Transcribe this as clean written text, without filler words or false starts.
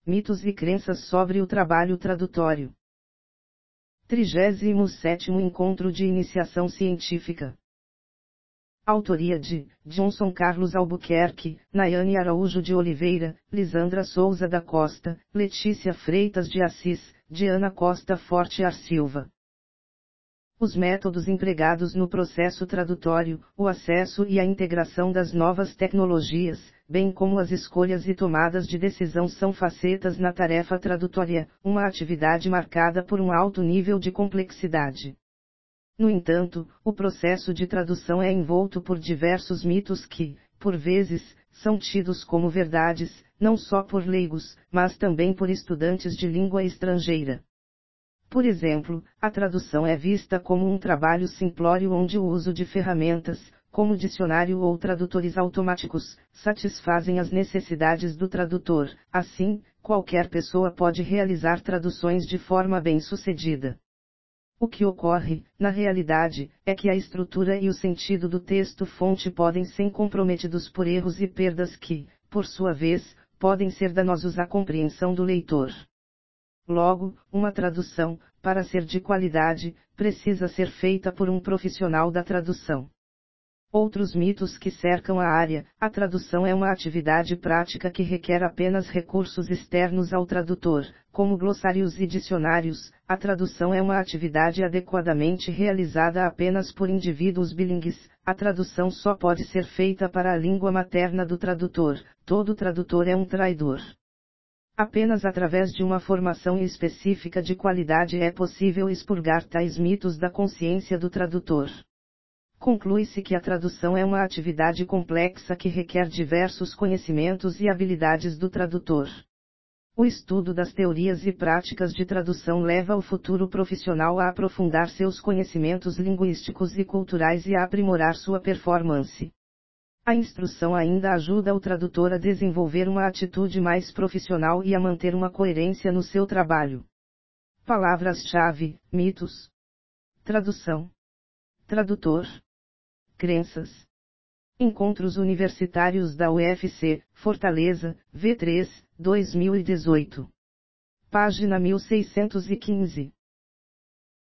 mitos e crenças sobre o trabalho tradutório. 37º Encontro de Iniciação Científica. Autoria de Johnson Carlos Albuquerque, Nayane Araújo de Oliveira, Lisandra Souza da Costa, Letícia Freitas de Assis, Diana Costa Forte Arsilva. Os métodos empregados no processo tradutório, o acesso e a integração das novas tecnologias, bem como as escolhas e tomadas de decisão são facetas na tarefa tradutória, uma atividade marcada por um alto nível de complexidade. No entanto, o processo de tradução é envolto por diversos mitos que, por vezes, são tidos como verdades, não só por leigos, mas também por estudantes de língua estrangeira. Por exemplo, a tradução é vista como um trabalho simplório onde o uso de ferramentas, como dicionário ou tradutores automáticos, satisfazem as necessidades do tradutor. Assim, qualquer pessoa pode realizar traduções de forma bem-sucedida. O que ocorre, na realidade, é que a estrutura e o sentido do texto-fonte podem ser comprometidos por erros e perdas que, por sua vez, podem ser danosos à compreensão do leitor. Logo, uma tradução, para ser de qualidade, precisa ser feita por um profissional da tradução. Outros mitos que cercam a área: a tradução é uma atividade prática que requer apenas recursos externos ao tradutor, como glossários e dicionários. A tradução é uma atividade adequadamente realizada apenas por indivíduos bilíngues. A tradução só pode ser feita para a língua materna do tradutor. Todo tradutor é um traidor. Apenas através de uma formação específica de qualidade é possível expurgar tais mitos da consciência do tradutor. Conclui-se que a tradução é uma atividade complexa que requer diversos conhecimentos e habilidades do tradutor. O estudo das teorias e práticas de tradução leva o futuro profissional a aprofundar seus conhecimentos linguísticos e culturais e a aprimorar sua performance. A instrução ainda ajuda o tradutor a desenvolver uma atitude mais profissional e a manter uma coerência no seu trabalho. Palavras-chave: mitos, tradução, tradutor, crenças. Encontros Universitários da UFC, Fortaleza, V3, 2018. Página 1615.